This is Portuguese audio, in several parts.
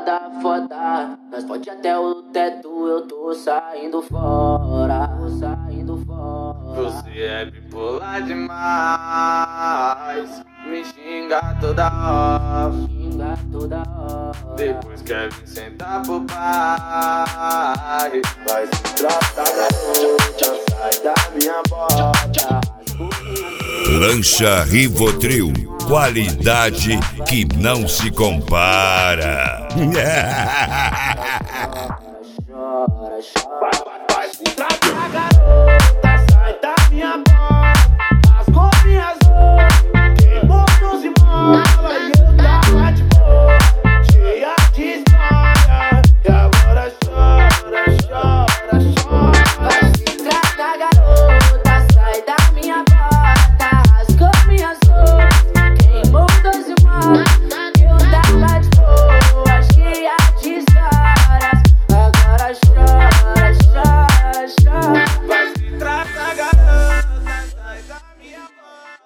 balada foda, nós pode até o teto, eu tô saindo fora. Tô saindo fora. Você é bipolar demais, me xinga toda hora. Xinga toda hora. Depois quer vir sentar pro pai. Vai se tratar, garota, sai da minha bota. Lancha Rivotril, qualidade que não se compara. Chora, chora. Vai se tratar, garota, sai da minha bota. Rasgou minhas roupas, queimou nos imóveis. E eu tava de boa, cheia de história. E agora chora, chora, chora. Vai se tratar, garota, sai da minha bota. Rasgou minhas roupas, queimou 12 mãos. Eu tava de boa, cheia de histórias. Agora chora, chora, chora. Vai se tratar, garota, sai da minha bota.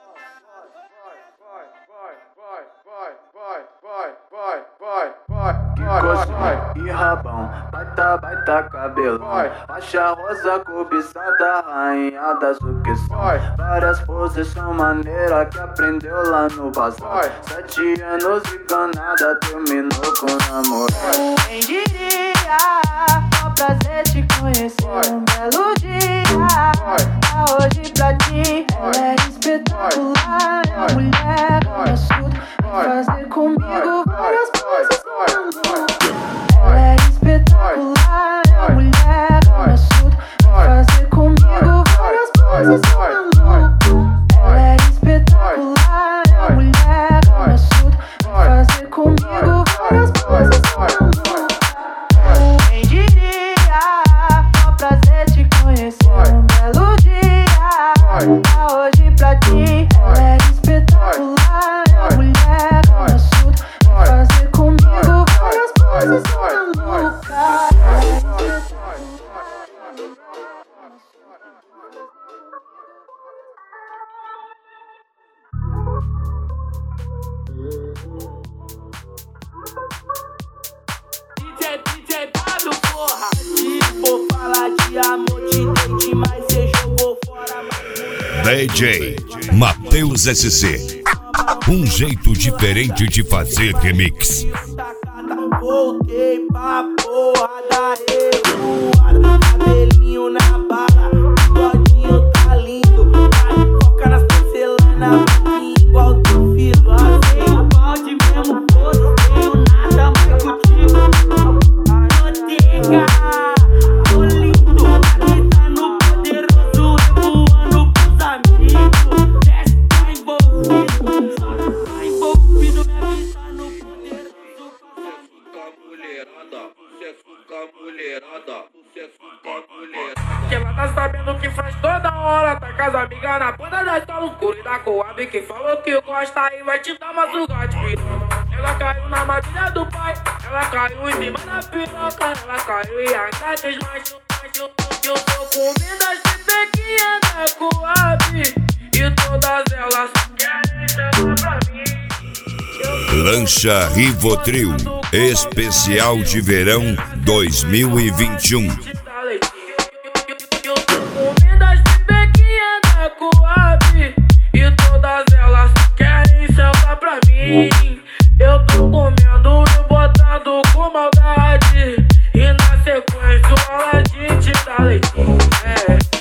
Que gostoso e rabão, baita cabelão. Faixa rosa cobiçada, rainha da sucção. Várias posições maneiras que aprendeu lá no bazar. 7 anos e nada terminou com namorado. Quem diria, com prazer te conhecer um belo dia. Tá hoje pra ti, ela é espetacular. É a mulher cabeçuda, vai fazer comigo várias coisas no mundo. Ela é espetacular, é a mulher cabeçuda, vai fazer comigo várias coisas no mundo. Ela é espetacular, é a mulher cabeçuda, vai fazer comigo várias coisas no mundo. Quem diria, com prazer te conhecer um belo dia. Tá hoje pra ti, ela é espetacular. É a mulher cabeçuda, vai fazer comigo várias coisas malucas. DJ Pablo, porra. Se for falar de amor, te dei demais, cê jogou fora. DJ Matheus SC, um jeito diferente de fazer remix. Voltei pra porra da revoada. Cabelinho na bala, bigodinho tá lindo. Vai foca nas porcelanas, igual do filho. Assim, balde mesmo, foda, tenho nada mais contigo. Anoteca, tô lindo, aqui tá no poderoso, revoando pros amigos. Desce, tá envolvido, me avisa no poderoso. Que ela tá sabendo que faz toda hora. Tá com as amigas na banda da escola escura e da Coab. Que falou que gosta e vai te dar uma suga de piroca. Ela caiu na armadilha do pai, ela caiu em cima da piroca. Ela caiu e ainda desmanchou. Eu tô comendo as pequenas da Coab e todas elas querem chamar pra mim. Lancha Rivotril, especial de verão 2021. Eu tô comendo as pequenas da Coab e todas elas querem sentar pra mim. Eu tô comendo e botando com maldade, e na sequência ela te dá leitinho.